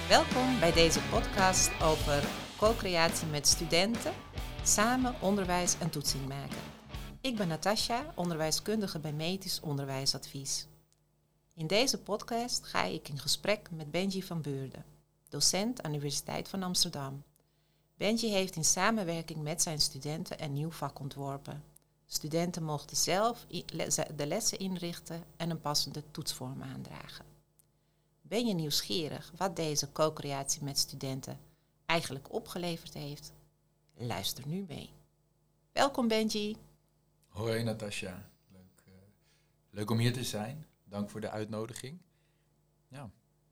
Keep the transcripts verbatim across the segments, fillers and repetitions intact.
Welkom bij deze podcast over co-creatie met studenten, samen onderwijs en toetsing maken. Ik ben Natasja, onderwijskundige bij Metis Onderwijsadvies. In deze podcast ga ik in gesprek met Benji van Beurden, docent aan de Universiteit van Amsterdam. Benji heeft in samenwerking met zijn studenten een nieuw vak ontworpen. Studenten mochten zelf de lessen inrichten en een passende toetsvorm aandragen. Ben je nieuwsgierig wat deze co-creatie met studenten eigenlijk opgeleverd heeft? Luister nu mee. Welkom Benji. Hoi Natasja, leuk, uh, leuk om hier te zijn. Dank voor de uitnodiging. Ja.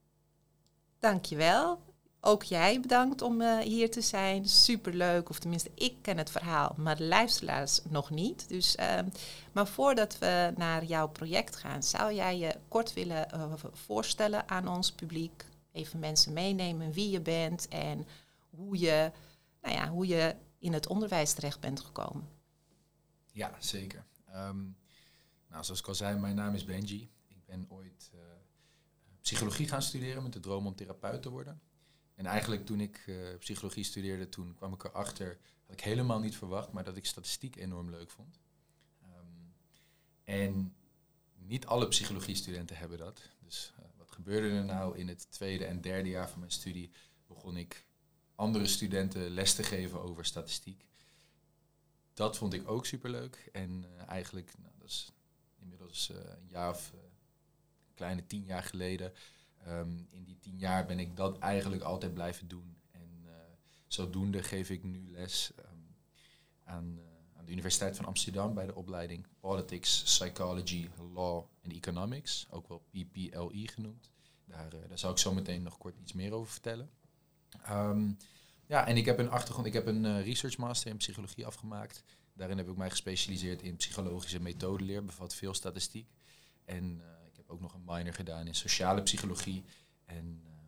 Dankjewel. Ook jij bedankt om uh, hier te zijn. Superleuk, of tenminste ik ken het verhaal, maar de luisteraars nog niet. Dus, uh, maar voordat we naar jouw project gaan, zou jij je kort willen uh, voorstellen aan ons publiek? Even mensen meenemen wie je bent en hoe je, nou ja, hoe je in het onderwijs terecht bent gekomen. Ja, zeker. Um, nou, zoals ik al zei, mijn naam is Benji. Ik ben ooit uh, psychologie gaan studeren met de droom om therapeut te worden. En eigenlijk toen ik uh, psychologie studeerde, toen kwam ik erachter, had ik helemaal niet verwacht, maar dat ik statistiek enorm leuk vond. Um, en niet alle psychologiestudenten hebben dat. Dus uh, wat gebeurde er nou? In het tweede en derde jaar van mijn studie begon ik andere studenten les te geven over statistiek. Dat vond ik ook superleuk. En uh, eigenlijk, nou, dat is inmiddels uh, een jaar of uh, een kleine tien jaar geleden. Um, in die tien jaar ben ik dat eigenlijk altijd blijven doen. En uh, zodoende geef ik nu les um, aan, uh, aan de Universiteit van Amsterdam bij de opleiding Politics, Psychology, Law en Economics. Ook wel P P L I genoemd. Daar, uh, daar zal ik zo meteen nog kort iets meer over vertellen. Um, ja, en ik heb een achtergrond. Ik heb een uh, research master in psychologie afgemaakt. Daarin heb ik mij gespecialiseerd in psychologische methodeleer. Bevat veel statistiek. En uh, ik heb ook nog een minor gedaan in sociale psychologie. En uh,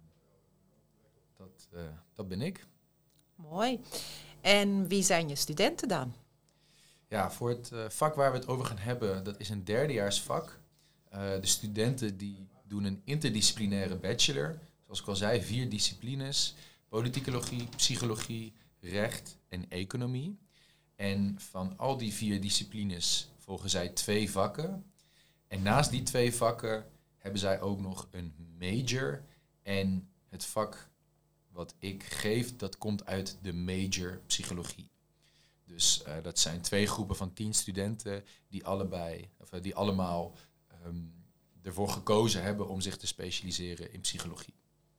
dat, uh, dat ben ik. Mooi. En wie zijn je studenten dan? Ja, voor het uh, vak waar we het over gaan hebben, dat is een derdejaarsvak. Uh, de studenten die doen een interdisciplinaire bachelor. Zoals ik al zei, vier disciplines. Politicologie, psychologie, recht en economie. En van al die vier disciplines volgen zij twee vakken. En naast die twee vakken hebben zij ook nog een major. En het vak wat ik geef, dat komt uit de major psychologie. Dus uh, dat zijn twee groepen van tien studenten die allebei, of uh, die allemaal um, ervoor gekozen hebben om zich te specialiseren in psychologie.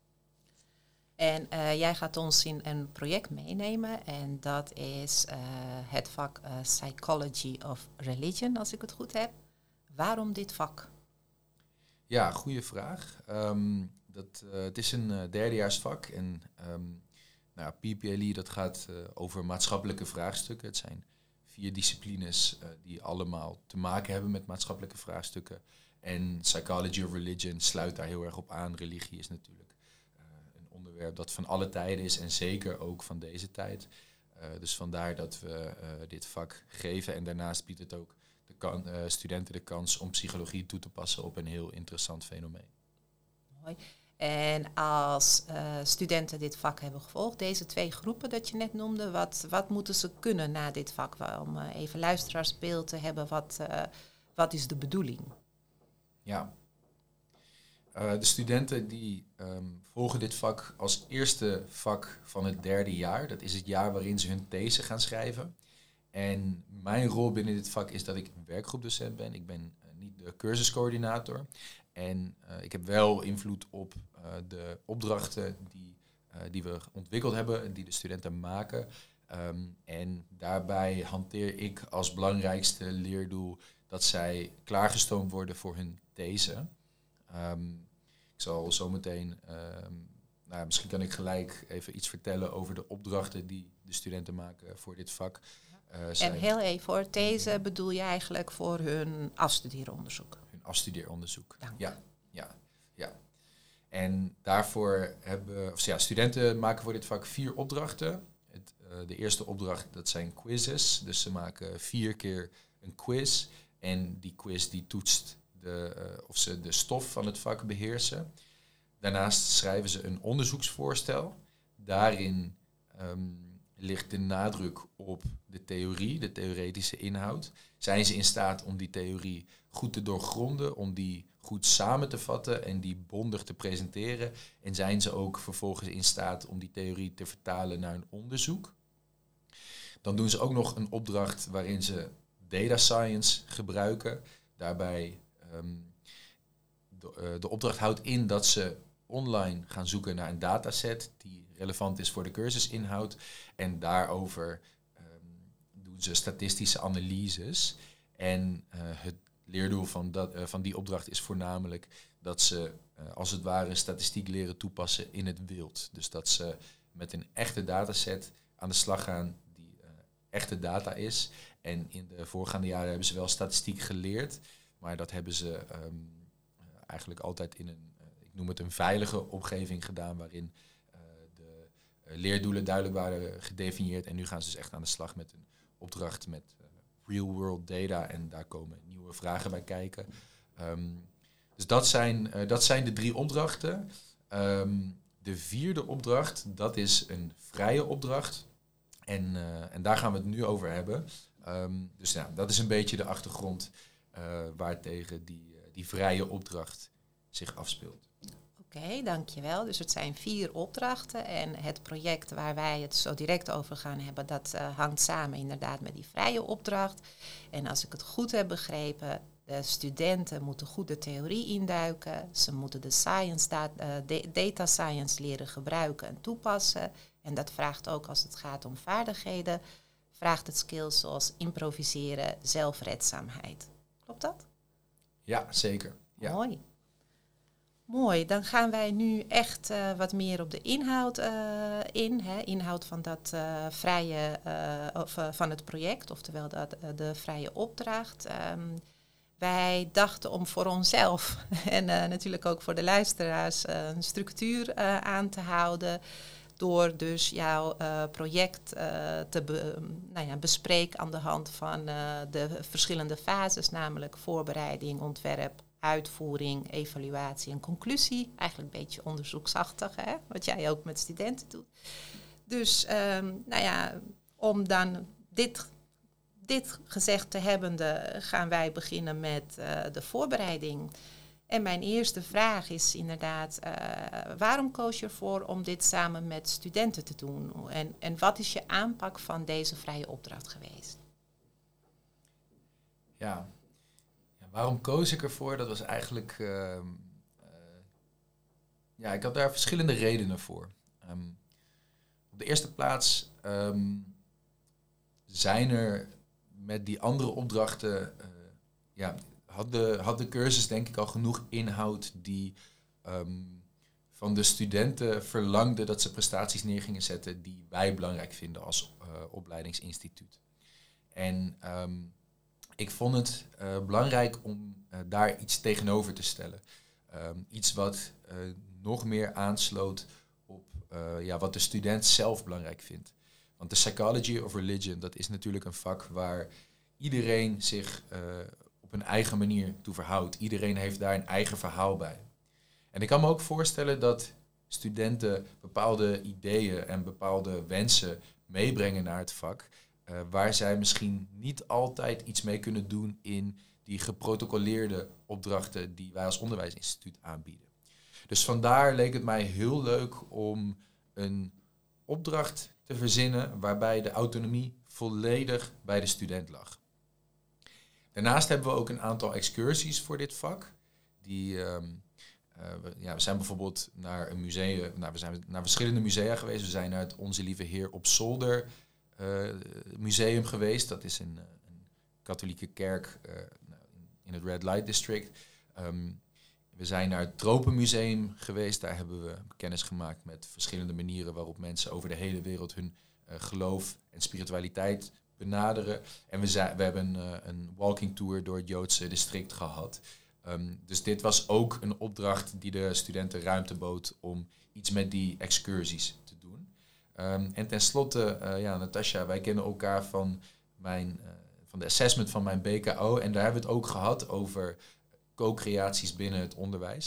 En uh, jij gaat ons in een project meenemen en dat is uh, het vak uh, Psychology of Religion, als ik het goed heb. Waarom dit vak? Ja, goede vraag. Um, dat, uh, het is een uh, derdejaarsvak en um, nou, P P L I dat gaat uh, over maatschappelijke vraagstukken. Het zijn vier disciplines uh, die allemaal te maken hebben met maatschappelijke vraagstukken. En Psychology of Religion sluit daar heel erg op aan. Religie is natuurlijk onderwerp dat van alle tijden is en zeker ook van deze tijd. Uh, dus vandaar dat we uh, dit vak geven. En daarnaast biedt het ook de kan, uh, studenten de kans om psychologie toe te passen op een heel interessant fenomeen. Mooi. En als uh, studenten dit vak hebben gevolgd, deze twee groepen dat je net noemde, wat, wat moeten ze kunnen na dit vak? Om uh, even luisteraarsbeeld te hebben, wat, uh, wat is de bedoeling? Ja. Uh, de studenten die um, volgen dit vak als eerste vak van het derde jaar. Dat is het jaar waarin ze hun these gaan schrijven. En mijn rol binnen dit vak is dat ik werkgroepdocent ben. Ik ben uh, niet de cursuscoördinator. En uh, ik heb wel invloed op uh, de opdrachten die, uh, die we ontwikkeld hebben, die de studenten maken. Um, en daarbij hanteer ik als belangrijkste leerdoel dat zij klaargestoomd worden voor hun these. Um, ik zal zometeen, um, nou, misschien kan ik gelijk even iets vertellen over de opdrachten die de studenten maken voor dit vak. Uh, en heel even voor these bedoel je eigenlijk voor hun afstudeeronderzoek? Hun afstudeeronderzoek, Dank. ja, ja, ja. En daarvoor hebben, of ja, studenten maken voor dit vak vier opdrachten. Het, uh, de eerste opdracht, dat zijn quizzes. Dus ze maken vier keer een quiz en die quiz die toetst De, uh, of ze de stof van het vak beheersen. daarnaast schrijven ze een onderzoeksvoorstel. Daarin um, ligt de nadruk op de theorie, de theoretische inhoud. Zijn ze in staat om die theorie goed te doorgronden, om die goed samen te vatten en die bondig te presenteren? En zijn ze ook vervolgens in staat om die theorie te vertalen naar een onderzoek? Dan doen ze ook nog een opdracht waarin ze data science gebruiken. Daarbij um, de, uh, de opdracht houdt in dat ze online gaan zoeken naar een dataset die relevant is voor de cursusinhoud. En daarover um, doen ze statistische analyses. En uh, het leerdoel van, dat, uh, van die opdracht is voornamelijk dat ze uh, als het ware statistiek leren toepassen in het wild. Dus dat ze met een echte dataset aan de slag gaan die uh, echte data is. En in de voorgaande jaren hebben ze wel statistiek geleerd, maar dat hebben ze um, eigenlijk altijd in een, uh, ik noem het een veilige omgeving gedaan, waarin uh, de uh, leerdoelen duidelijk waren gedefinieerd. En nu gaan ze dus echt aan de slag met een opdracht met uh, real-world data en daar komen nieuwe vragen bij kijken. Um, dus dat zijn, uh, dat zijn de drie opdrachten. Um, de vierde opdracht, dat is een vrije opdracht. En, uh, en daar gaan we het nu over hebben. Um, dus ja, dat is een beetje de achtergrond uh, waartegen die, uh, die vrije opdracht zich afspeelt. Oké, okay, dankjewel. Dus het zijn vier opdrachten en het project waar wij het zo direct over gaan hebben, dat uh, hangt samen inderdaad met die vrije opdracht. En als ik het goed heb begrepen, de studenten moeten goed de theorie induiken. Ze moeten de science data, uh, data science leren gebruiken en toepassen. En dat vraagt ook, als het gaat om vaardigheden, vraagt het skills zoals improviseren, zelfredzaamheid. Klopt dat? Ja, zeker. Ja. Mooi. Mooi, dan gaan wij nu echt uh, wat meer op de inhoud uh, in. Hè? Inhoud van dat uh, vrije, uh, of, uh, van het project, oftewel dat, uh, de vrije opdracht. Um, wij dachten om voor onszelf en uh, natuurlijk ook voor de luisteraars uh, een structuur uh, aan te houden. Door dus jouw uh, project uh, te be, nou ja, bespreken aan de hand van uh, de verschillende fases, namelijk voorbereiding, ontwerp, uitvoering, evaluatie en conclusie. Eigenlijk een beetje onderzoeksachtig, hè? Wat jij ook met studenten doet. Dus um, nou ja, om dan dit, dit gezegd te hebbende, gaan wij beginnen met uh, de voorbereiding. En mijn eerste vraag is inderdaad, uh, waarom koos je ervoor om dit samen met studenten te doen? En, en wat is je aanpak van deze vrije opdracht geweest? Ja, ja waarom koos ik ervoor? Dat was eigenlijk, uh, uh, ja, ik had daar verschillende redenen voor. Um, op de eerste plaats um, zijn er met die andere opdrachten, uh, ja... Had de, had de cursus denk ik al genoeg inhoud die um, van de studenten verlangde dat ze prestaties neer gingen zetten die wij belangrijk vinden als uh, opleidingsinstituut. En um, ik vond het uh, belangrijk om uh, daar iets tegenover te stellen. Um, iets wat uh, nog meer aansloot op uh, ja, wat de student zelf belangrijk vindt. Want de psychology of religion, dat is natuurlijk een vak waar iedereen zich Uh, op een eigen manier toe verhoudt. Iedereen heeft daar een eigen verhaal bij. En ik kan me ook voorstellen dat studenten bepaalde ideeën en bepaalde wensen meebrengen naar het vak, uh, waar zij misschien niet altijd iets mee kunnen doen in die geprotocoleerde opdrachten die wij als onderwijsinstituut aanbieden. Dus vandaar leek het mij heel leuk om een opdracht te verzinnen waarbij de autonomie volledig bij de student lag. Daarnaast hebben we ook een aantal excursies voor dit vak. Die, um, uh, we, ja, we zijn bijvoorbeeld naar een museum, nou, we zijn naar verschillende musea geweest. We zijn naar het Onze Lieve Heer op Zolder uh, museum geweest. Dat is een, een katholieke kerk uh, in het Red Light District. Um, we zijn naar het Tropenmuseum geweest. Daar hebben we kennis gemaakt met verschillende manieren waarop mensen over de hele wereld hun uh, geloof en spiritualiteit benaderen. En we, zijn, we hebben uh, een walking tour door het Joodse district gehad. Um, dus dit was ook een opdracht die de studenten ruimte bood om iets met die excursies te doen. Um, en tenslotte, uh, ja, Natasja, wij kennen elkaar van, mijn, uh, van de assessment van mijn B K O. En daar hebben we het ook gehad over co-creaties binnen het onderwijs.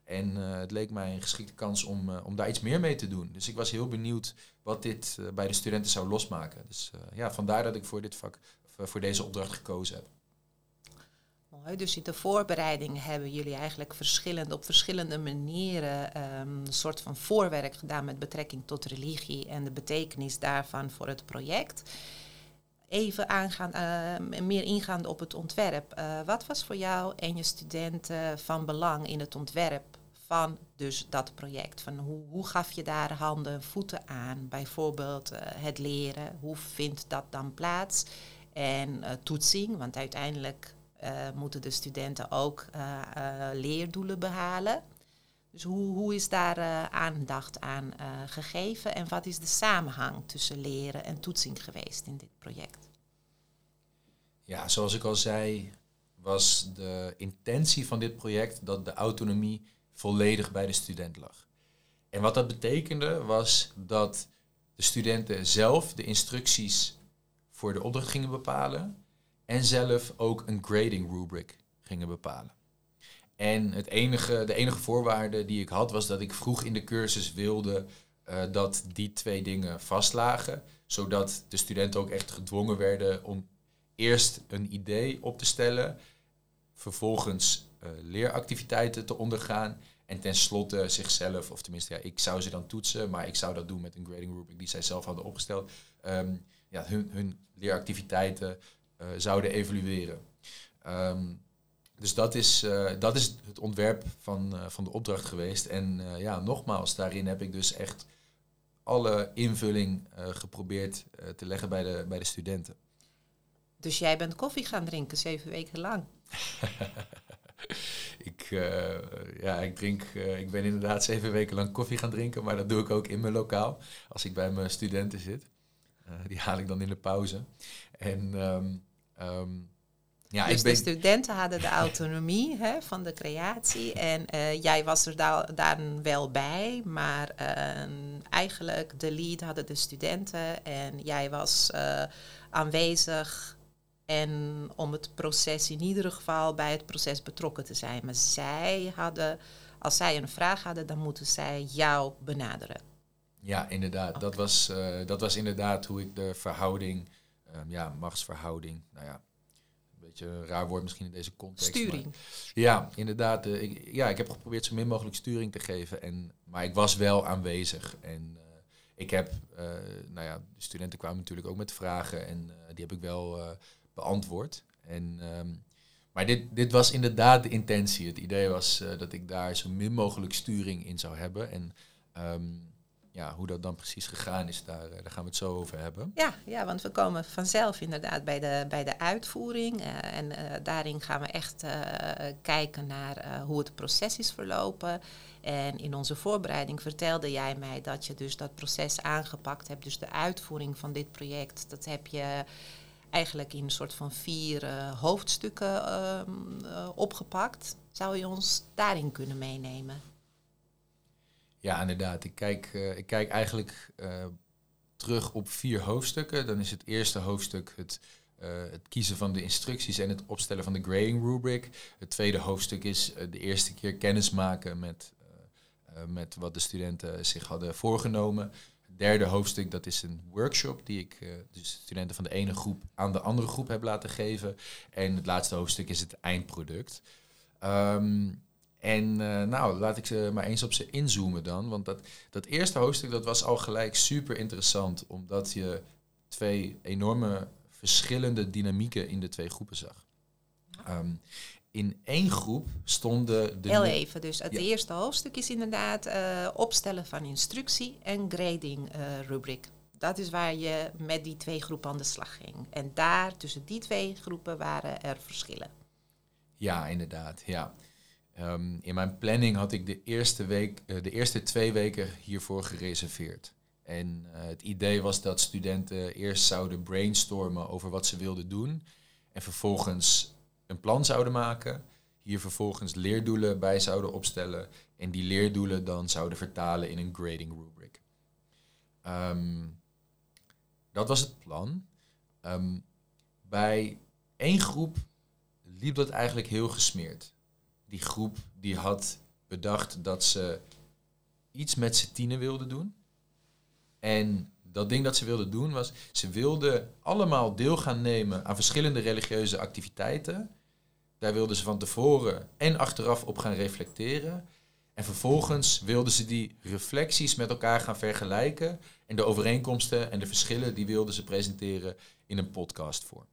En uh, het leek mij een geschikte kans om, uh, om daar iets meer mee te doen. Dus ik was heel benieuwd wat dit uh, bij de studenten zou losmaken. Dus uh, ja, vandaar dat ik voor dit vak, uh, voor deze opdracht gekozen heb. Mooi, dus in de voorbereiding hebben jullie eigenlijk verschillend, op verschillende manieren um, een soort van voorwerk gedaan met betrekking tot religie en de betekenis daarvan voor het project. Even aangaan, uh, meer ingaande op het ontwerp. Uh, wat was voor jou en je studenten van belang in het ontwerp van dus dat project? Van hoe, hoe gaf je daar handen en voeten aan? Bijvoorbeeld uh, het leren, hoe vindt dat dan plaats? En uh, toetsing, want uiteindelijk uh, moeten de studenten ook uh, uh, leerdoelen behalen. Dus hoe, hoe is daar uh, aandacht aan uh, gegeven en wat is de samenhang tussen leren en toetsing geweest in dit project? Ja, zoals ik al zei, was de intentie van dit project dat de autonomie volledig bij de student lag. En wat dat betekende was dat de studenten zelf de instructies voor de opdracht gingen bepalen en zelf ook een grading rubric gingen bepalen. En het enige, de enige voorwaarde die ik had was dat ik vroeg in de cursus wilde uh, dat die twee dingen vastlagen, zodat de studenten ook echt gedwongen werden om eerst een idee op te stellen, vervolgens uh, leeractiviteiten te ondergaan en tenslotte zichzelf, of tenminste ja, ik zou ze dan toetsen, maar ik zou dat doen met een grading rubric die zij zelf hadden opgesteld, um, ja, hun, hun leeractiviteiten uh, zouden evalueren. Um, Dus dat is, uh, dat is het ontwerp van, uh, van de opdracht geweest. En uh, ja, nogmaals, daarin heb ik dus echt alle invulling uh, geprobeerd uh, te leggen bij de, bij de studenten. Dus jij bent koffie gaan drinken zeven weken lang? ik, uh, ja, ik, drink, uh, ik ben inderdaad zeven weken lang koffie gaan drinken, maar dat doe ik ook in mijn lokaal als ik bij mijn studenten zit. Uh, die haal ik dan in de pauze. En Um, um, Ja, dus ik ben... de studenten hadden de autonomie hè, van de creatie en uh, jij was er daar, daar wel bij, maar uh, eigenlijk de lead hadden de studenten en jij was uh, aanwezig en om het proces in ieder geval bij het proces betrokken te zijn. Maar zij hadden, als zij een vraag hadden, dan moeten zij jou benaderen. Ja, inderdaad. Okay. Dat was, uh, dat was inderdaad hoe ik de verhouding, um, ja, machtsverhouding, nou ja, beetje een raar woord misschien in deze context. Sturing. Maar, ja, inderdaad. Uh, ik, ja, ik heb geprobeerd zo min mogelijk sturing te geven. En, maar ik was wel aanwezig. En uh, ik heb, uh, nou ja, de studenten kwamen natuurlijk ook met vragen. En uh, die heb ik wel uh, beantwoord. En, um, maar dit, dit was inderdaad de intentie. Het idee was uh, dat ik daar zo min mogelijk sturing in zou hebben. En um, ja, hoe dat dan precies gegaan is, daar, daar gaan we het zo over hebben. Ja, ja, want we komen vanzelf inderdaad bij de, bij de uitvoering. Uh, en uh, daarin gaan we echt uh, kijken naar uh, hoe het proces is verlopen. En in onze voorbereiding vertelde jij mij dat je dus dat proces aangepakt hebt. Dus de uitvoering van dit project, dat heb je eigenlijk in een soort van vier uh, hoofdstukken uh, uh, opgepakt. Zou je ons daarin kunnen meenemen? Ja, inderdaad. Ik kijk, uh, ik kijk eigenlijk uh, terug op vier hoofdstukken. Dan is het eerste hoofdstuk het, uh, het kiezen van de instructies en het opstellen van de grading rubric. Het tweede hoofdstuk is uh, de eerste keer kennis maken met, uh, uh, met wat de studenten zich hadden voorgenomen. Het derde hoofdstuk, dat is een workshop die ik uh, de studenten van de ene groep aan de andere groep heb laten geven. En het laatste hoofdstuk is het eindproduct. Um, En uh, nou, laat ik ze maar eens op ze inzoomen dan. Want dat, dat eerste hoofdstuk dat was al gelijk super interessant. Omdat je twee enorme verschillende dynamieken in de twee groepen zag. Um, in één groep stonden de... Heel even, dus het ja. eerste hoofdstuk is inderdaad uh, opstellen van instructie en grading uh, rubric. Dat is waar je met die twee groepen aan de slag ging. En daar, tussen die twee groepen, waren er verschillen. Ja, inderdaad, ja. Um, in mijn planning had ik de eerste, week, uh, de eerste twee weken hiervoor gereserveerd. En uh, het idee was dat studenten eerst zouden brainstormen over wat ze wilden doen. En vervolgens een plan zouden maken. Hier vervolgens leerdoelen bij zouden opstellen. En die leerdoelen dan zouden vertalen in een grading rubric. Um, dat was het plan. Um, bij één groep liep dat eigenlijk heel gesmeerd. Die groep die had bedacht dat ze iets met z'n tienen wilden doen. En dat ding dat ze wilden doen was, ze wilden allemaal deel gaan nemen aan verschillende religieuze activiteiten. Daar wilden ze van tevoren en achteraf op gaan reflecteren. En vervolgens wilden ze die reflecties met elkaar gaan vergelijken. En de overeenkomsten en de verschillen, die wilden ze presenteren in een podcastvorm.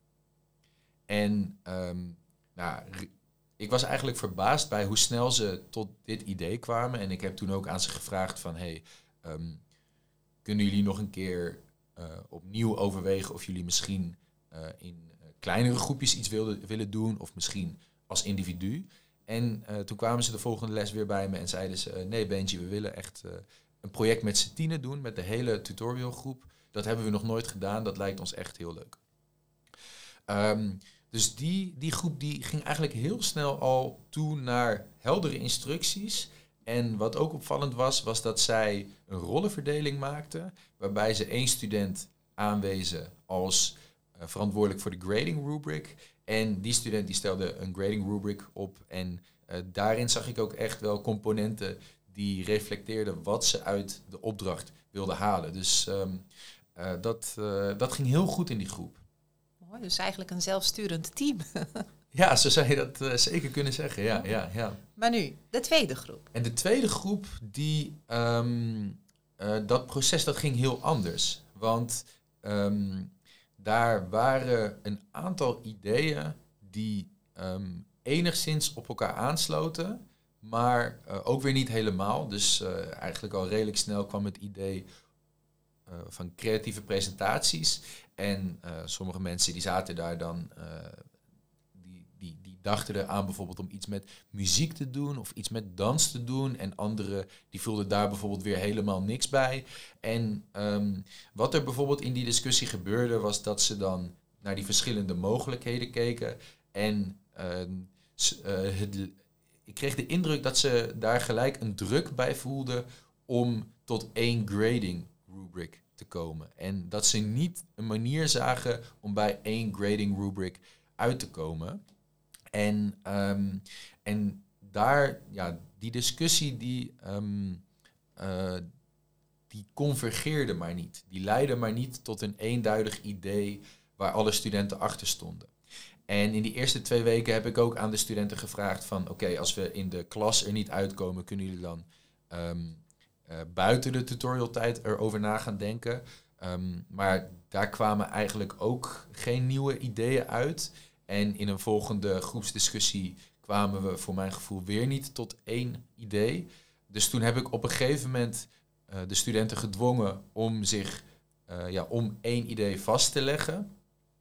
En um, nou, ik was eigenlijk verbaasd bij hoe snel ze tot dit idee kwamen. En ik heb toen ook aan ze gevraagd van, hey, um, kunnen jullie nog een keer uh, opnieuw overwegen of jullie misschien uh, in uh, kleinere groepjes iets wilden, willen doen, of misschien als individu. En uh, toen kwamen ze de volgende les weer bij me en zeiden ze, uh, nee Benji, we willen echt uh, een project met z'n tienen doen, met de hele tutorialgroep. Dat hebben we nog nooit gedaan, dat lijkt ons echt heel leuk. Um, dus die, die groep die ging eigenlijk heel snel al toe naar heldere instructies. En wat ook opvallend was, was dat zij een rollenverdeling maakten, waarbij ze één student aanwezen als uh, verantwoordelijk voor de grading rubric. En die student die stelde een grading rubric op. En uh, daarin zag ik ook echt wel componenten die reflecteerden wat ze uit de opdracht wilden halen. Dus um, uh, dat, uh, dat ging heel goed in die groep. Mooi, dus eigenlijk een zelfsturend team. Ja, zo zou je dat uh, zeker kunnen zeggen. Ja, ja, ja. Maar nu, de tweede groep. En de tweede groep, die, um, uh, dat proces dat ging heel anders. Want um, daar waren een aantal ideeën die um, enigszins op elkaar aansloten, maar uh, ook weer niet helemaal. Dus uh, eigenlijk al redelijk snel kwam het idee uh, van creatieve presentaties. En uh, sommige mensen die zaten daar dan, uh, die, die, die dachten eraan bijvoorbeeld om iets met muziek te doen of iets met dans te doen. En anderen die voelden daar bijvoorbeeld weer helemaal niks bij. En um, wat er bijvoorbeeld in die discussie gebeurde was dat ze dan naar die verschillende mogelijkheden keken. En uh, uh, het, ik kreeg de indruk dat ze daar gelijk een druk bij voelden om tot één grading rubric te komen. En dat ze niet een manier zagen om bij één grading rubric uit te komen. En, um, en daar, ja, die discussie die, um, uh, die convergeerde maar niet. Die leidde maar niet tot een eenduidig idee waar alle studenten achter stonden. En in die eerste twee weken heb ik ook aan de studenten gevraagd van, oké, okay, als we in de klas er niet uitkomen, kunnen jullie dan um, uh, buiten de tutorialtijd erover na gaan denken. Um, maar daar kwamen eigenlijk ook geen nieuwe ideeën uit. En in een volgende groepsdiscussie kwamen we voor mijn gevoel weer niet tot één idee. Dus toen heb ik op een gegeven moment uh, de studenten gedwongen om zich uh, ja, om één idee vast te leggen.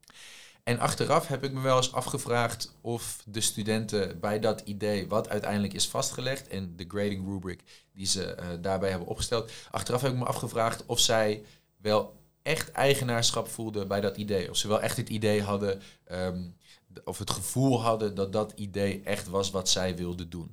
En achteraf heb ik me wel eens afgevraagd of de studenten bij dat idee, wat uiteindelijk is vastgelegd, en de grading rubric die ze uh, daarbij hebben opgesteld, achteraf heb ik me afgevraagd of zij wel echt eigenaarschap voelden bij dat idee. Of ze wel echt het idee hadden, um, of het gevoel hadden dat dat idee echt was wat zij wilden doen.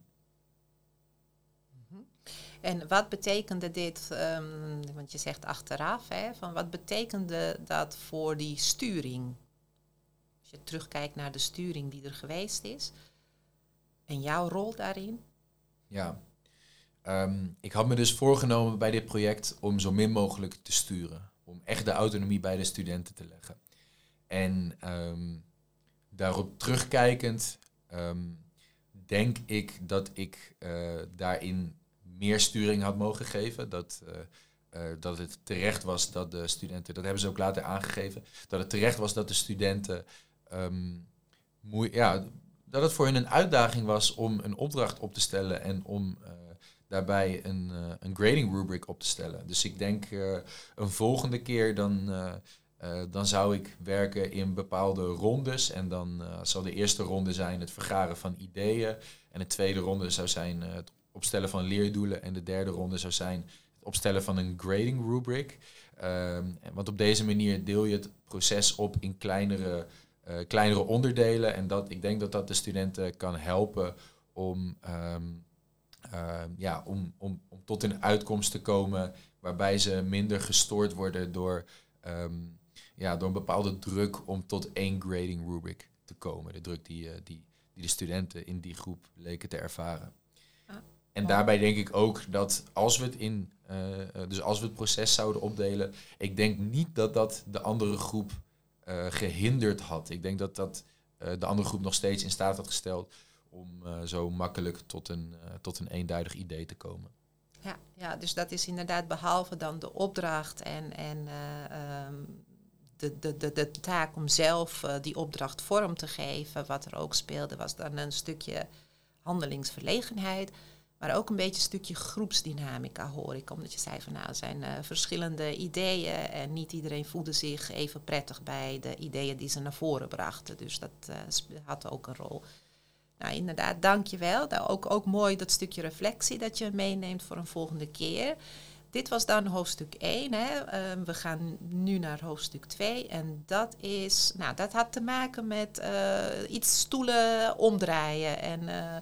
En wat betekende dit, um, want je zegt achteraf, hè, van wat betekende dat voor die sturing? Als je terugkijkt naar de sturing die er geweest is en jouw rol daarin? Ja, um, ik had me dus voorgenomen bij dit project om zo min mogelijk te sturen. Om echt de autonomie bij de studenten te leggen. En um, daarop terugkijkend um, denk ik dat ik uh, daarin meer sturing had mogen geven. Dat, uh, uh, dat het terecht was dat de studenten, dat hebben ze ook later aangegeven, dat het terecht was dat de studenten, um, moe- ja, dat het voor hen een uitdaging was om een opdracht op te stellen en om uh, daarbij een, uh, een grading rubric op te stellen. Dus ik denk uh, een volgende keer dan, uh, uh, dan zou ik werken in bepaalde rondes. En dan uh, zal de eerste ronde zijn het vergaren van ideeën. En de tweede ronde zou zijn uh, het opstellen van leerdoelen. En de derde ronde zou zijn het opstellen van een grading rubric. Um, want op deze manier deel je het proces op in kleinere, uh, kleinere onderdelen. En dat, ik denk dat dat de studenten kan helpen om... Um, Uh, ja, om, om, om tot een uitkomst te komen waarbij ze minder gestoord worden door, um, ja, door een bepaalde druk om tot één grading rubric te komen. De druk die, uh, die, die de studenten in die groep leken te ervaren. Ah. En ja. daarbij denk ik ook dat als we het in, uh, dus als we het proces zouden opdelen, ik denk niet dat dat de andere groep uh, gehinderd had. Ik denk dat dat uh, de andere groep nog steeds in staat had gesteld om uh, zo makkelijk tot een, uh, tot een eenduidig idee te komen. Ja, ja, dus dat is inderdaad behalve dan de opdracht en, en uh, um, de, de, de, de taak om zelf uh, die opdracht vorm te geven. Wat er ook speelde was dan een stukje handelingsverlegenheid. Maar ook een beetje een stukje groepsdynamica hoor ik. Omdat je zei van nou, er zijn uh, verschillende ideeën. En niet iedereen voelde zich even prettig bij de ideeën die ze naar voren brachten. Dus dat uh, had ook een rol. Nou, inderdaad, dank je wel. Nou, ook, ook mooi dat stukje reflectie dat je meeneemt voor een volgende keer. Dit was dan hoofdstuk één. Hè. Uh, we gaan nu naar hoofdstuk twee. En dat is, nou, dat had te maken met uh, iets stoelen omdraaien. En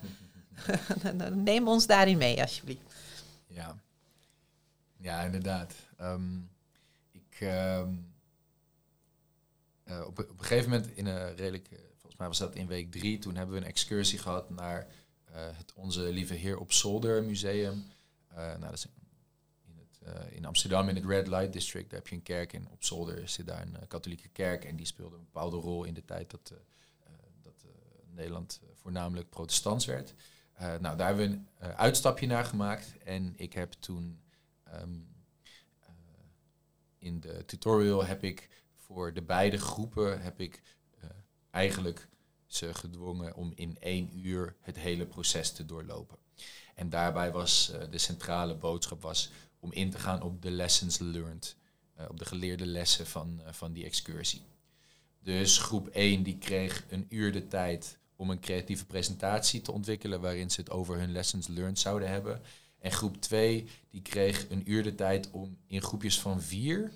uh, neem ons daarin mee, alsjeblieft. Ja, ja inderdaad. Um, ik, um, uh, op, op een gegeven moment in een redelijk... Volgens mij was dat in week drie. Toen hebben we een excursie gehad naar uh, het Onze Lieve Heer op Zolder museum. Uh, nou, dat is in, het, uh, in Amsterdam in het Red Light District. Daar heb je een kerk in. Op Zolder zit daar een uh, katholieke kerk. En die speelde een bepaalde rol in de tijd dat, uh, uh, dat uh, Nederland uh, voornamelijk protestants werd. Uh, nou, daar hebben we een uh, uitstapje naar gemaakt. En ik heb toen um, uh, in de tutorial heb ik voor de beide groepen heb ik eigenlijk ze gedwongen om in één uur het hele proces te doorlopen. En daarbij was uh, de centrale boodschap was om in te gaan op de lessons learned. Uh, op de geleerde lessen van, uh, van die excursie. Dus groep één die kreeg een uur de tijd om een creatieve presentatie te ontwikkelen waarin ze het over hun lessons learned zouden hebben. En groep twee die kreeg een uur de tijd om in groepjes van vier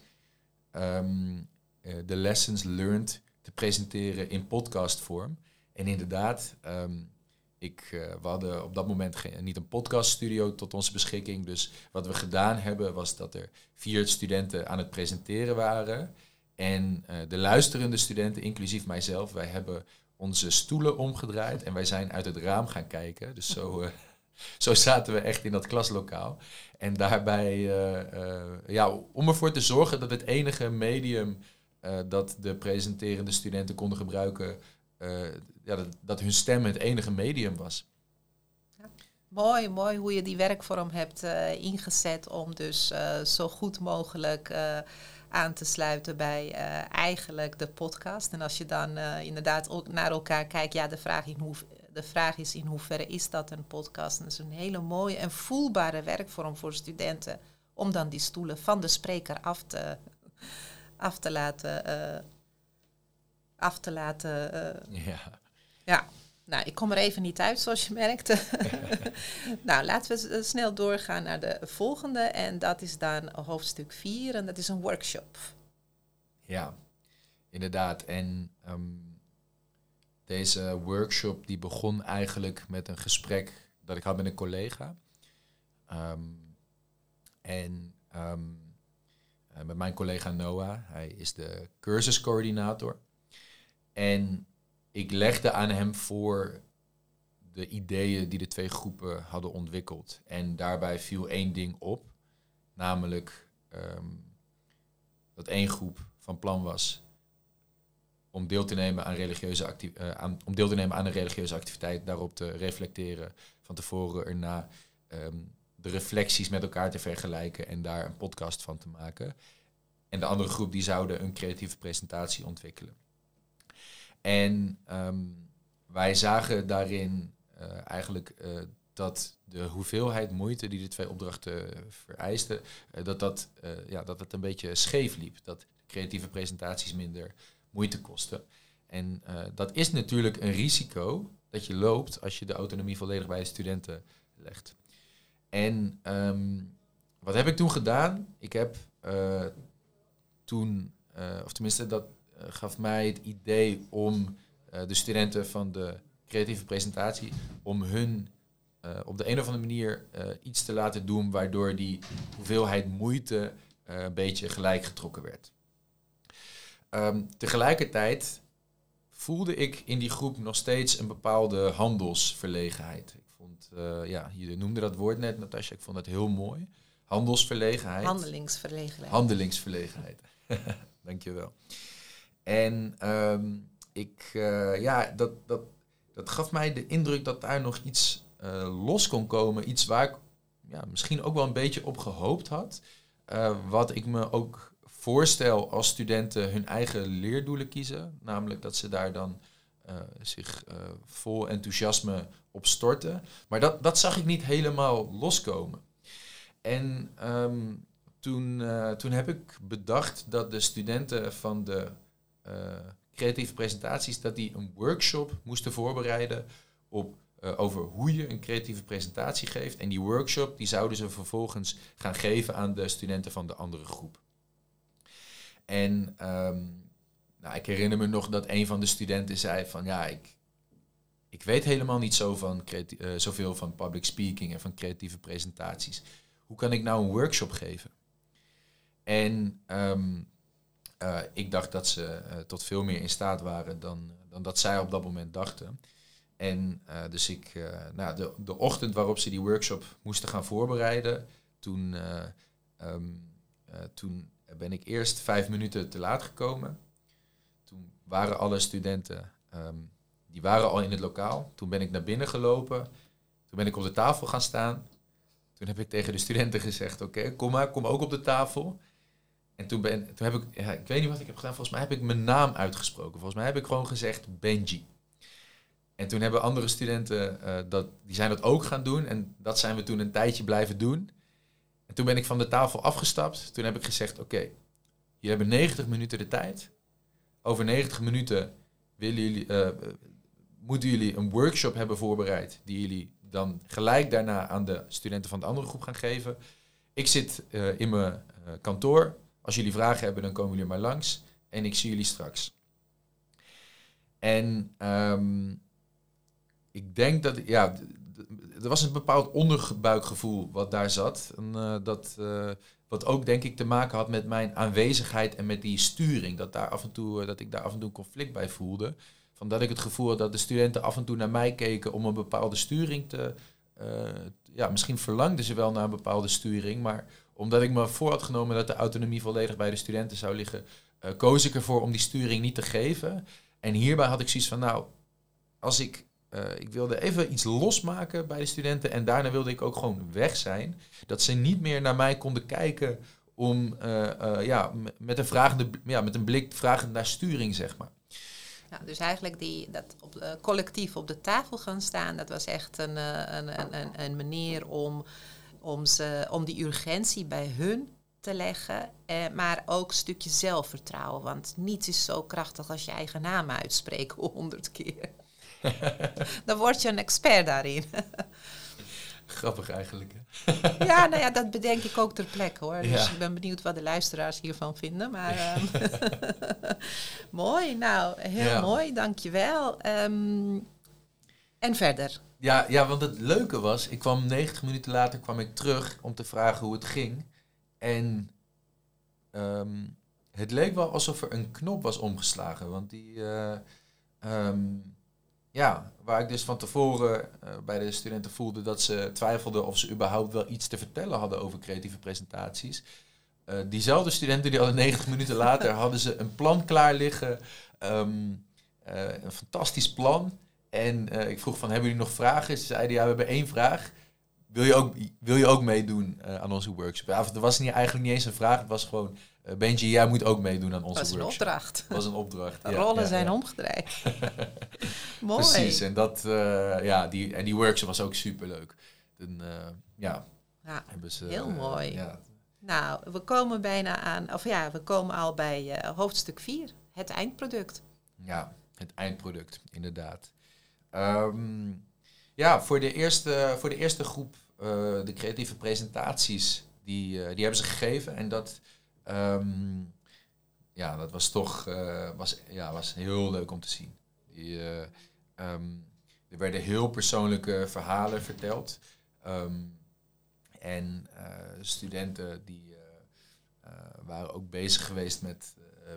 um, uh, de lessons learned te presenteren in podcastvorm. En inderdaad, um, ik, uh, we hadden op dat moment geen, niet een podcaststudio tot onze beschikking. Dus wat we gedaan hebben was dat er vier studenten aan het presenteren waren. En uh, de luisterende studenten, inclusief mijzelf, wij hebben onze stoelen omgedraaid en wij zijn uit het raam gaan kijken. Dus zo, uh, zo zaten we echt in dat klaslokaal. En daarbij, uh, uh, ja, om ervoor te zorgen dat het enige medium Uh, dat de presenterende studenten konden gebruiken, uh, ja, dat, dat hun stem het enige medium was. Ja, mooi, mooi hoe je die werkvorm hebt uh, ingezet om dus uh, zo goed mogelijk uh, aan te sluiten bij uh, eigenlijk de podcast. En als je dan uh, inderdaad ook naar elkaar kijkt, ja, de vraag, in hoe, de vraag is in hoeverre is dat een podcast? En dat is een hele mooie en voelbare werkvorm voor studenten om dan die stoelen van de spreker af te af te laten uh, af te laten uh, ja. ja, nou, ik kom er even niet uit zoals je merkt. Nou, laten we snel doorgaan naar de volgende en dat is dan hoofdstuk vier en dat is een workshop. Ja, inderdaad. En um, deze workshop die begon eigenlijk met een gesprek dat ik had met een collega. Um, en um, met mijn collega Noah. Hij is de cursuscoördinator. En ik legde aan hem voor de ideeën die de twee groepen hadden ontwikkeld. En daarbij viel één ding op. Namelijk um, dat één groep van plan was om deel te nemen aan religieuze acti- uh, aan, om deel te nemen aan een religieuze activiteit. Daarop te reflecteren van tevoren erna. Um, de reflecties met elkaar te vergelijken en daar een podcast van te maken. En de andere groep die zouden een creatieve presentatie ontwikkelen. En um, wij zagen daarin uh, eigenlijk uh, dat de hoeveelheid moeite die de twee opdrachten vereisten, uh, dat, dat, uh, ja, dat het een beetje scheef liep. Dat creatieve presentaties minder moeite kosten. En uh, dat is natuurlijk een risico dat je loopt als je de autonomie volledig bij de studenten legt. En um, wat heb ik toen gedaan? Ik heb uh, toen, uh, of tenminste dat uh, gaf mij het idee om uh, de studenten van de creatieve presentatie, om hun uh, op de een of andere manier uh, iets te laten doen waardoor die hoeveelheid moeite uh, een beetje gelijk getrokken werd. Um, tegelijkertijd voelde ik in die groep nog steeds een bepaalde handelsverlegenheid. Ik vond, uh, ja, je noemde dat woord net, Natasja, ik vond het heel mooi. Handelsverlegenheid. Handelingsverlegenheid. Handelingsverlegenheid. Dankjewel. En um, ik, uh, ja, dat, dat, dat gaf mij de indruk dat daar nog iets uh, los kon komen. Iets waar ik ja, misschien ook wel een beetje op gehoopt had. Uh, wat ik me ook voorstel als studenten hun eigen leerdoelen kiezen. Namelijk dat ze daar dan uh, zich uh, vol enthousiasme op storten. Maar dat, dat zag ik niet helemaal loskomen. En um, toen, uh, toen heb ik bedacht dat de studenten van de uh, creatieve presentaties, dat die een workshop moesten voorbereiden op, uh, over hoe je een creatieve presentatie geeft. En die workshop die zouden ze vervolgens gaan geven aan de studenten van de andere groep. En um, nou, ik herinner me nog dat een van de studenten zei van ja, ik, ik weet helemaal niet zo van creati- uh, zoveel van public speaking en van creatieve presentaties. Hoe kan ik nou een workshop geven? En um, uh, ik dacht dat ze uh, tot veel meer in staat waren dan, dan dat zij op dat moment dachten. En uh, dus ik, uh, nou, de, de ochtend waarop ze die workshop moesten gaan voorbereiden, toen, uh, um, uh, toen ben ik eerst vijf minuten te laat gekomen. Toen waren alle studenten, um, die waren al in het lokaal. Toen ben ik naar binnen gelopen. Toen ben ik op de tafel gaan staan. Toen heb ik tegen de studenten gezegd, oké, okay, kom maar, kom ook op de tafel. En toen, ben, toen heb ik, ja, ik weet niet wat ik heb gedaan, volgens mij heb ik mijn naam uitgesproken. Volgens mij heb ik gewoon gezegd Benji. En toen hebben andere studenten, uh, dat, die zijn dat ook gaan doen. En dat zijn we toen een tijdje blijven doen. En toen ben ik van de tafel afgestapt. Toen heb ik gezegd, oké, okay, jullie hebben negentig minuten de tijd. Over negentig minuten willen jullie, uh, moeten jullie een workshop hebben voorbereid die jullie dan gelijk daarna aan de studenten van de andere groep gaan geven. Ik zit uh, in mijn uh, kantoor. Als jullie vragen hebben, dan komen jullie maar langs. En ik zie jullie straks. En um, ik denk dat, ja, d- d- er was een bepaald onderbuikgevoel wat daar zat. En, uh, dat, uh, wat ook denk ik te maken had met mijn aanwezigheid en met die sturing. Dat, daar af en toe, uh, dat ik daar af en toe een conflict bij voelde. Van dat ik het gevoel had dat de studenten af en toe naar mij keken om een bepaalde sturing te... Uh, ja, misschien verlangden ze wel naar een bepaalde sturing, maar omdat ik me voor had genomen dat de autonomie volledig bij de studenten zou liggen, uh, koos ik ervoor om die sturing niet te geven. En hierbij had ik zoiets van, nou, als ik... Uh, ik wilde even iets losmaken bij de studenten en daarna wilde ik ook gewoon weg zijn. Dat ze niet meer naar mij konden kijken om uh, uh, ja, met een vragende, ja, met een blik vragend naar sturing, zeg maar. Ja, dus eigenlijk die, dat op, uh, collectief op de tafel gaan staan, dat was echt een, uh, een, een, een, een manier om, om, ze, om die urgentie bij hun te leggen, eh, maar ook een stukje zelfvertrouwen. Want niets is zo krachtig als je eigen naam uitspreken honderd keer. Dan word je een expert daarin. Grappig eigenlijk. Hè? Ja, nou ja, dat bedenk ik ook ter plekke hoor. Dus ja. ik ben benieuwd wat de luisteraars hiervan vinden. Maar um, mooi, nou, heel ja. mooi, dankjewel. Um, en verder? Ja, ja, want het leuke was, ik kwam negentig minuten later kwam ik terug om te vragen hoe het ging. En um, het leek wel alsof er een knop was omgeslagen. Want die... Uh, um, Ja, waar ik dus van tevoren uh, bij de studenten voelde dat ze twijfelden of ze überhaupt wel iets te vertellen hadden over creatieve presentaties. Uh, diezelfde studenten die al negentig minuten later hadden ze een plan klaar liggen, um, uh, een fantastisch plan. En uh, ik vroeg van, hebben jullie nog vragen? Ze zeiden, ja, we hebben één vraag. Wil je ook, wil je ook meedoen uh, aan onze workshop? Ja, het was niet, eigenlijk niet eens een vraag, het was gewoon... Uh, Benji, jij moet ook meedoen aan onze workshop. Dat was een opdracht. Dat was een opdracht. De ja, rollen ja, zijn ja. omgedraaid. Mooi. Precies, en, dat, uh, ja, die, en die workshop was ook superleuk. Dan, uh, ja, ja, hebben ze, heel uh, mooi. Ja. Nou, we komen bijna aan, of ja, we komen al bij uh, hoofdstuk vier, het eindproduct. Ja, het eindproduct, inderdaad. Um, ja, voor de eerste, voor de eerste groep, uh, de creatieve presentaties, die, uh, die hebben ze gegeven. En dat, um, ja, dat was toch uh, was, ja, was heel leuk om te zien. Die, uh, um, er werden heel persoonlijke verhalen verteld. Um, en uh, studenten die uh, uh, waren ook bezig geweest met uh,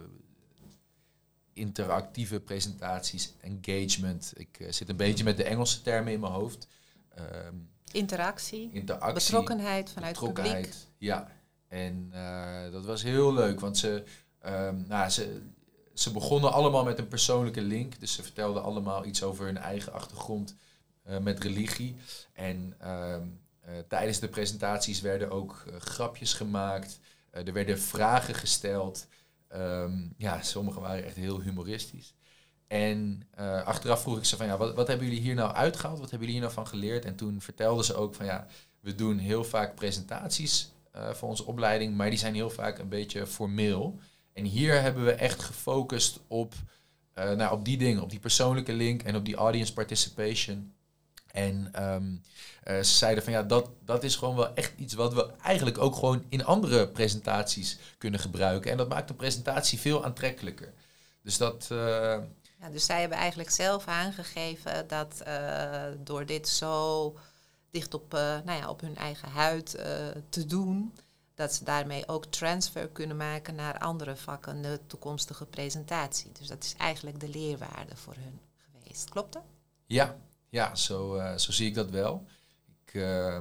interactieve presentaties, engagement. Ik uh, zit een beetje met de Engelse termen in mijn hoofd. um, interactie, interactie, betrokkenheid vanuit betrokkenheid, het publiek. Ja, en uh, dat was heel leuk, want ze, um, nou, ze, ze begonnen allemaal met een persoonlijke link. Dus ze vertelden allemaal iets over hun eigen achtergrond uh, met religie. En um, uh, tijdens de presentaties werden ook uh, grapjes gemaakt. Uh, er werden vragen gesteld. Um, ja, sommige waren echt heel humoristisch. En uh, achteraf vroeg ik ze van, ja, wat, wat hebben jullie hier nou uitgehaald? Wat hebben jullie hier nou van geleerd? En toen vertelden ze ook van, ja, we doen heel vaak presentaties uh, voor onze opleiding, maar die zijn heel vaak een beetje formeel. En hier hebben we echt gefocust op, uh, nou, op die dingen, op die persoonlijke link en op die audience participation. En um, uh, ze zeiden van, ja, dat, dat is gewoon wel echt iets wat we eigenlijk ook gewoon in andere presentaties kunnen gebruiken. En dat maakt de presentatie veel aantrekkelijker. Dus dat... Uh, Ja, dus zij hebben eigenlijk zelf aangegeven dat uh, door dit zo dicht op, uh, nou ja, op hun eigen huid uh, te doen, dat ze daarmee ook transfer kunnen maken naar andere vakken, de toekomstige presentatie. Dus dat is eigenlijk de leerwaarde voor hun geweest. Klopt dat? Ja, ja zo, uh, zo zie ik dat wel. Ik, uh, uh,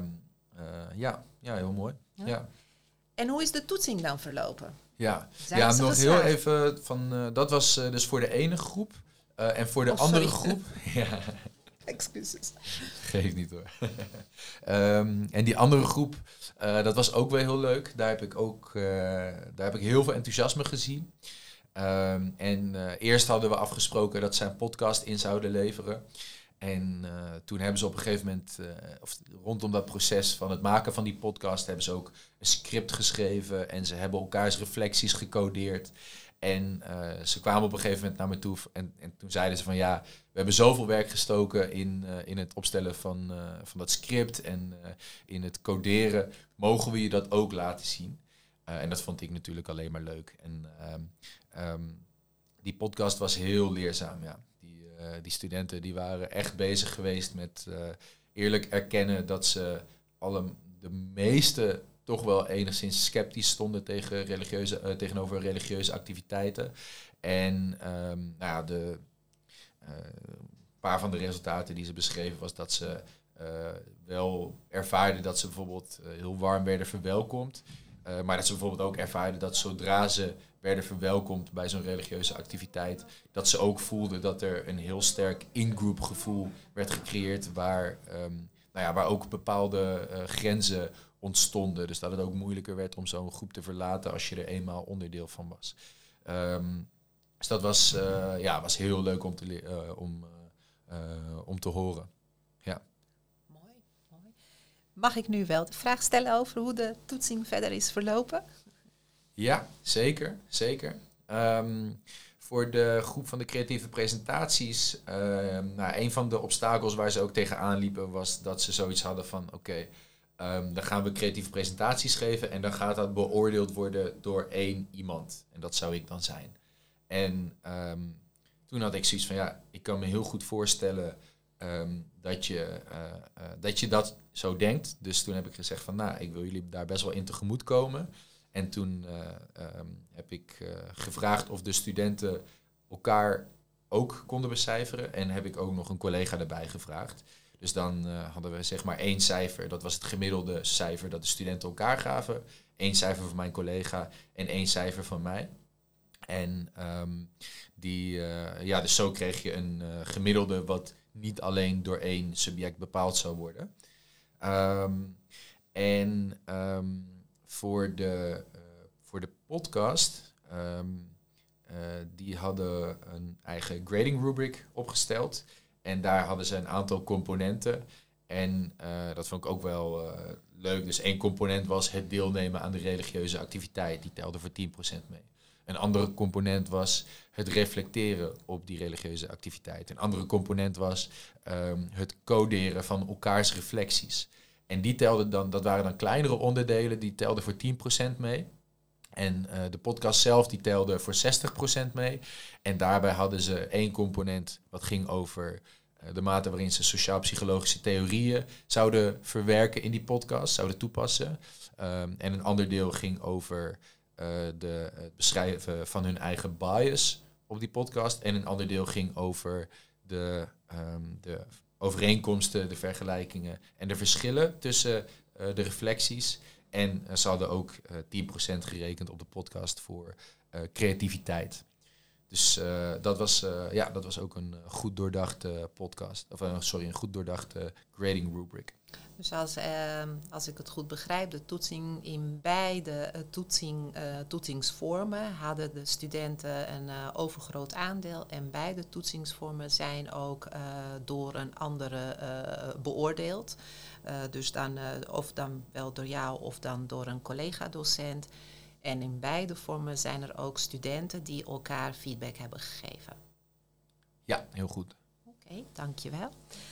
ja, ja, heel mooi. Ja. Ja. En hoe is de toetsing dan verlopen? Ja, ja nog heel even van, uh, dat was uh, dus voor de ene groep. Uh, en voor de oh, andere groep... ja. Excuses. Geef niet hoor. um, en die andere groep, uh, dat was ook wel heel leuk. Daar heb ik ook uh, daar heb ik heel veel enthousiasme gezien. Um, en uh, eerst hadden we afgesproken dat zij een podcast in zouden leveren. En uh, toen hebben ze op een gegeven moment, uh, of rondom dat proces van het maken van die podcast, hebben ze ook een script geschreven. En ze hebben elkaars reflecties gecodeerd. En uh, ze kwamen op een gegeven moment naar me toe en, en toen zeiden ze van ja, we hebben zoveel werk gestoken in, uh, in het opstellen van, uh, van dat script en uh, in het coderen. Mogen we je dat ook laten zien? Uh, en dat vond ik natuurlijk alleen maar leuk. En um, um, die podcast was heel leerzaam, ja. Die, uh, die studenten die waren echt bezig geweest met uh, eerlijk erkennen dat ze alle, de meeste... toch wel enigszins sceptisch stonden tegen religieuze, uh, tegenover religieuze activiteiten. En um, nou ja, de, uh, een paar van de resultaten die ze beschreven was dat ze uh, wel ervaarden dat ze bijvoorbeeld uh, heel warm werden verwelkomd. Uh, maar dat ze bijvoorbeeld ook ervaarden dat zodra ze werden verwelkomd bij zo'n religieuze activiteit, dat ze ook voelden dat er een heel sterk in-group gevoel werd gecreëerd waar, um, nou ja, waar ook bepaalde uh, grenzen ontstonden. Dus dat het ook moeilijker werd om zo'n groep te verlaten als je er eenmaal onderdeel van was. Um, dus dat was, uh, ja, was heel leuk om te, le- uh, om, uh, uh, om te horen. Ja. Mooi, mooi. Mag ik nu wel de vraag stellen over hoe de toetsing verder is verlopen? Ja, zeker. zeker. Um, voor de groep van de creatieve presentaties, uh, nou, een van de obstakels waar ze ook tegenaan liepen was dat ze zoiets hadden van oké, okay, Um, dan gaan we creatieve presentaties geven en dan gaat dat beoordeeld worden door één iemand. En dat zou ik dan zijn. En um, toen had ik zoiets van, ja, ik kan me heel goed voorstellen um, dat, je, uh, uh, dat je dat zo denkt. Dus toen heb ik gezegd van, nou, ik wil jullie daar best wel in tegemoet komen. En toen uh, um, heb ik uh, gevraagd of de studenten elkaar ook konden becijferen. En heb ik ook nog een collega erbij gevraagd. Dus dan uh, hadden we zeg maar één cijfer. Dat was het gemiddelde cijfer dat de studenten elkaar gaven. Eén cijfer van mijn collega en één cijfer van mij. En um, die, uh, ja, dus zo kreeg je een uh, gemiddelde wat niet alleen door één subject bepaald zou worden. Um, en um, voor, de, uh, voor de podcast, um, uh, die hadden een eigen grading rubric opgesteld. En daar hadden ze een aantal componenten. En uh, dat vond ik ook wel uh, leuk. Dus één component was het deelnemen aan de religieuze activiteit. Die telde voor tien procent mee. Een andere component was het reflecteren op die religieuze activiteit. Een andere component was um, het coderen van elkaars reflecties. En die telden dan, dat waren dan kleinere onderdelen, die telden voor tien procent mee. En uh, de podcast zelf die telde voor zestig procent mee. En daarbij hadden ze één component wat ging over uh, de mate waarin ze sociaal-psychologische theorieën zouden verwerken in die podcast, zouden toepassen. Um, en een ander deel ging over uh, de, het beschrijven van hun eigen bias op die podcast. En een ander deel ging over de, um, de overeenkomsten, de vergelijkingen en de verschillen tussen uh, de reflecties. En uh, ze hadden ook uh, tien procent gerekend op de podcast voor uh, creativiteit. Dus uh, dat, was, uh, ja, dat was ook een goed doordachte podcast. Of uh, sorry, een goed doordachte grading rubric. Dus als, uh, als ik het goed begrijp, de toetsing in beide uh, toetsing, uh, toetsingsvormen hadden de studenten een uh, overgroot aandeel. En beide toetsingsvormen zijn ook uh, door een andere uh, beoordeeld. Uh, dus dan, uh, of dan wel door jou of dan door een collega-docent. En in beide vormen zijn er ook studenten die elkaar feedback hebben gegeven. Ja, heel goed. Oké, okay, dankjewel.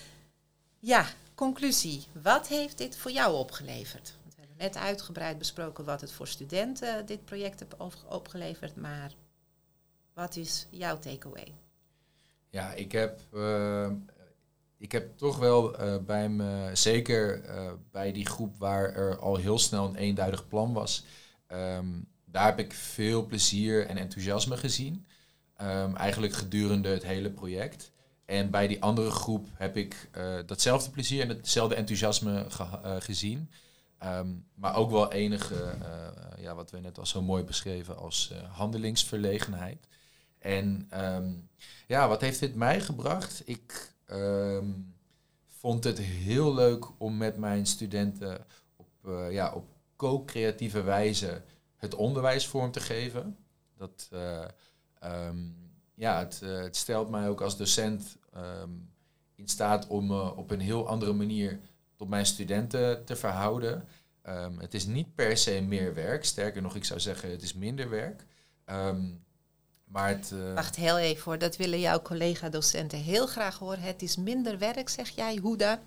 Ja, conclusie. Wat heeft dit voor jou opgeleverd? Want we hebben net uitgebreid besproken wat het voor studenten dit project heeft opgeleverd. Maar wat is jouw takeaway? Ja, ik heb, uh, ik heb toch wel uh, bij me, zeker uh, bij die groep waar er al heel snel een eenduidig plan was... Um, daar heb ik veel plezier en enthousiasme gezien. Um, eigenlijk gedurende het hele project. En bij die andere groep heb ik uh, datzelfde plezier en hetzelfde enthousiasme ge- uh, gezien. Um, maar ook wel enige, uh, ja, wat we net al zo mooi beschreven als uh, handelingsverlegenheid. En um, ja, wat heeft dit mij gebracht? Ik um, vond het heel leuk om met mijn studenten op, uh, ja, op co-creatieve wijze het onderwijs vorm te geven. Dat, uh, um, ja, het, uh, het stelt mij ook als docent um, in staat om uh, op een heel andere manier tot mijn studenten te verhouden. Um, het is niet per se meer werk. Sterker nog, ik zou zeggen, het is minder werk. Um, maar het, uh... Wacht heel even hoor, dat willen jouw collega-docenten heel graag horen. Het is minder werk, zeg jij. Hoe dan?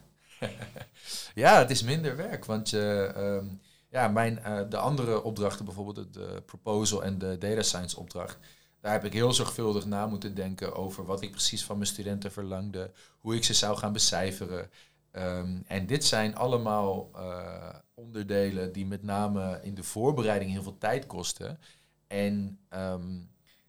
Ja, het is minder werk, want je... Um, Ja, mijn, uh, de andere opdrachten, bijvoorbeeld de proposal en de data science opdracht, daar heb ik heel zorgvuldig na moeten denken over wat ik precies van mijn studenten verlangde, hoe ik ze zou gaan becijferen. Um, en dit zijn allemaal uh, onderdelen die met name in de voorbereiding heel veel tijd kosten. En um,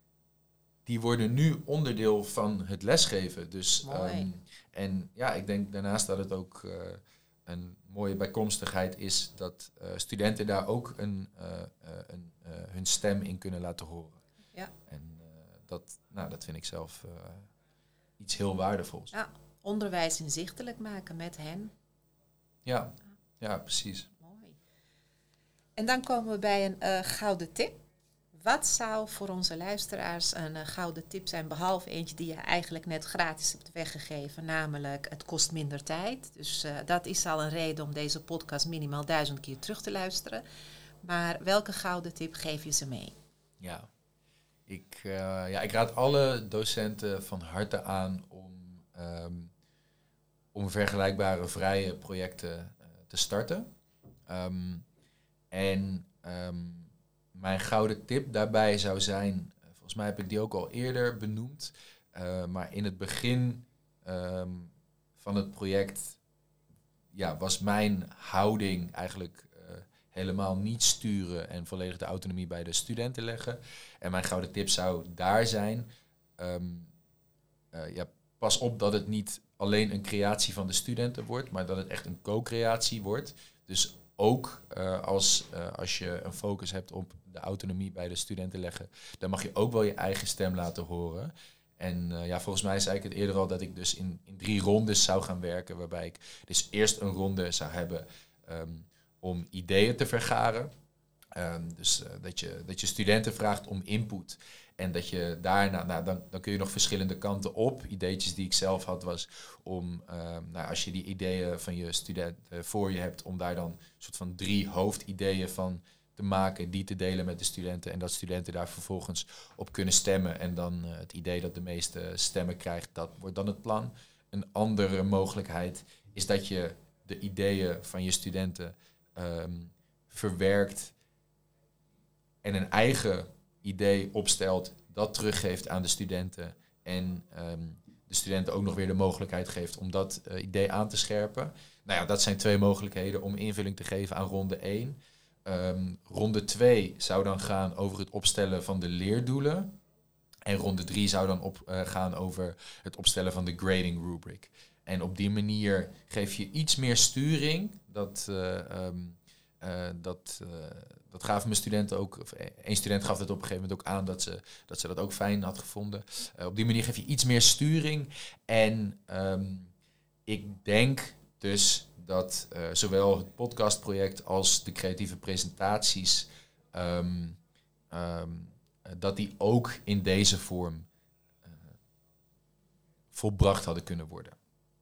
die worden nu onderdeel van het lesgeven. Dus, um, en ja, ik denk daarnaast dat het ook... Uh, een mooie bijkomstigheid is dat uh, studenten daar ook een, uh, uh, een, uh, hun stem in kunnen laten horen. Ja. En uh, dat, nou, dat vind ik zelf uh, iets heel waardevols. Ja, onderwijs inzichtelijk maken met hen. Ja, ja, precies. Mooi. En dan komen we bij een uh, gouden tip. Wat zou voor onze luisteraars een uh, gouden tip zijn, behalve eentje die je eigenlijk net gratis hebt weggegeven, namelijk het kost minder tijd. Dus uh, dat is al een reden om deze podcast minimaal duizend keer terug te luisteren. Maar welke gouden tip geef je ze mee? Ja, ik, uh, ja, ik raad alle docenten van harte aan om, um, om vergelijkbare vrije projecten uh, te starten. Um, en... Um, Mijn gouden tip daarbij zou zijn, volgens mij heb ik die ook al eerder benoemd, uh, maar in het begin um, van het project ja, was mijn houding eigenlijk uh, helemaal niet sturen en volledig de autonomie bij de studenten leggen. En mijn gouden tip zou daar zijn, um, uh, ja, pas op dat het niet alleen een creatie van de studenten wordt, maar dat het echt een co-creatie wordt. Dus ook uh, als, uh, als je een focus hebt op de autonomie bij de studenten leggen, dan mag je ook wel je eigen stem laten horen. En uh, ja, volgens mij zei ik het eerder al dat ik dus in, in drie rondes zou gaan werken, waarbij ik dus eerst een ronde zou hebben um, om ideeën te vergaren. Um, dus uh, dat, je, dat je studenten vraagt om input. En dat je daarna, nou, dan, dan kun je nog verschillende kanten op. Ideetjes die ik zelf had was om, uh, nou, als je die ideeën van je studenten voor je hebt, om daar dan een soort van drie hoofdideeën van te maken, die te delen met de studenten. En dat studenten daar vervolgens op kunnen stemmen. En dan uh, het idee dat de meeste stemmen krijgt, dat wordt dan het plan. Een andere mogelijkheid is dat je de ideeën van je studenten um, verwerkt en een eigen idee opstelt, dat teruggeeft aan de studenten en um, de studenten ook nog weer de mogelijkheid geeft om dat uh, idee aan te scherpen. Nou ja, dat zijn twee mogelijkheden om invulling te geven aan ronde één. Um, ronde twee zou dan gaan over het opstellen van de leerdoelen. En ronde drie zou dan op, uh, gaan over het opstellen van de grading rubric. En op die manier geef je iets meer sturing. Dat, uh, um, uh, dat, uh, dat gaven mijn studenten ook. Of één student gaf het op een gegeven moment ook aan dat ze dat, ze dat ook fijn had gevonden. Uh, op die manier geef je iets meer sturing. En um, ik denk dus dat uh, zowel het podcastproject als de creatieve presentaties, um, um, dat die ook in deze vorm uh, volbracht hadden kunnen worden.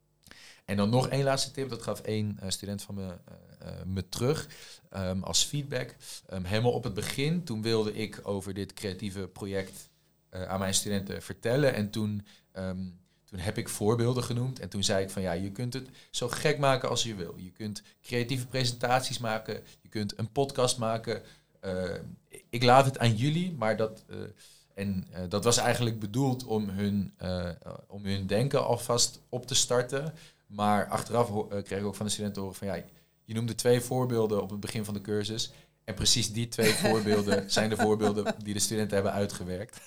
En dan nog één laatste tip, dat gaf één uh, student van me, uh, uh, me terug um, als feedback. Um, helemaal op het begin, toen wilde ik over dit creatieve project uh, aan mijn studenten vertellen. En toen, um, toen heb ik voorbeelden genoemd. En toen zei ik van ja, je kunt het zo gek maken als je wil. Je kunt creatieve presentaties maken, je kunt een podcast maken. Uh, ik laat het aan jullie, maar dat... Uh, En uh, dat was eigenlijk bedoeld om hun, uh, om hun denken alvast op te starten. Maar achteraf ho- uh, kreeg ik ook van de studenten horen van ja, je noemde twee voorbeelden op het begin van de cursus. En precies die twee voorbeelden zijn de voorbeelden die de studenten hebben uitgewerkt.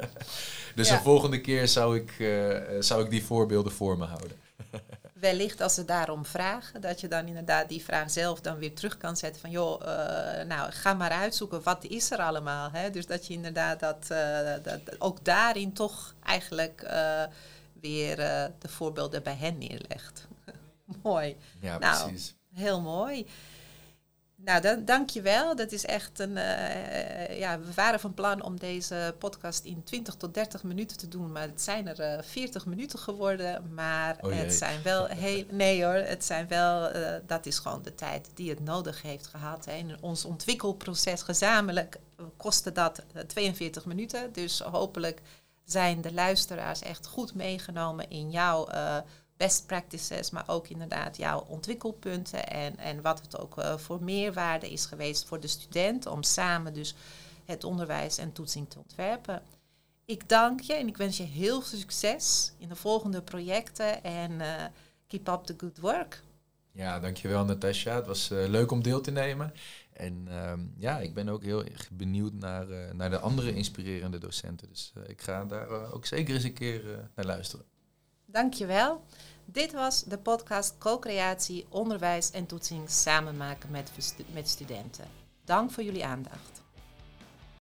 Dus ja. De volgende keer zou ik, uh, zou ik die voorbeelden voor me houden. Wellicht als ze daarom vragen, dat je dan inderdaad die vraag zelf dan weer terug kan zetten van joh, uh, nou ga maar uitzoeken, wat is er allemaal? Hè? Dus dat je inderdaad dat, uh, dat ook daarin toch eigenlijk uh, weer uh, de voorbeelden bij hen neerlegt. Mooi. Ja, nou, precies. Heel mooi. Nou, dan, dank je wel. Dat is echt een... Uh, ja, we waren van plan om deze podcast in twintig tot dertig minuten te doen. Maar het zijn er uh, veertig minuten geworden. Maar oh het zijn wel heel... Nee hoor, het zijn wel... Uh, dat is gewoon de tijd die het nodig heeft gehad. Hè. In ons ontwikkelproces gezamenlijk kostte dat uh, tweeënveertig minuten. Dus hopelijk zijn de luisteraars echt goed meegenomen in jouw... Uh, best practices, maar ook inderdaad jouw ontwikkelpunten en, en wat het ook uh, voor meerwaarde is geweest voor de student om samen dus het onderwijs en toetsing te ontwerpen. Ik dank je en ik wens je heel veel succes in de volgende projecten en uh, keep up the good work. Ja, dankjewel Natasja. Het was uh, leuk om deel te nemen. En uh, ja, ik ben ook heel erg benieuwd naar, uh, naar de andere inspirerende docenten. Dus uh, ik ga daar uh, ook zeker eens een keer uh, naar luisteren. Dankjewel. Dit was de podcast Co-creatie, onderwijs en toetsing samen maken met, met studenten. Dank voor jullie aandacht.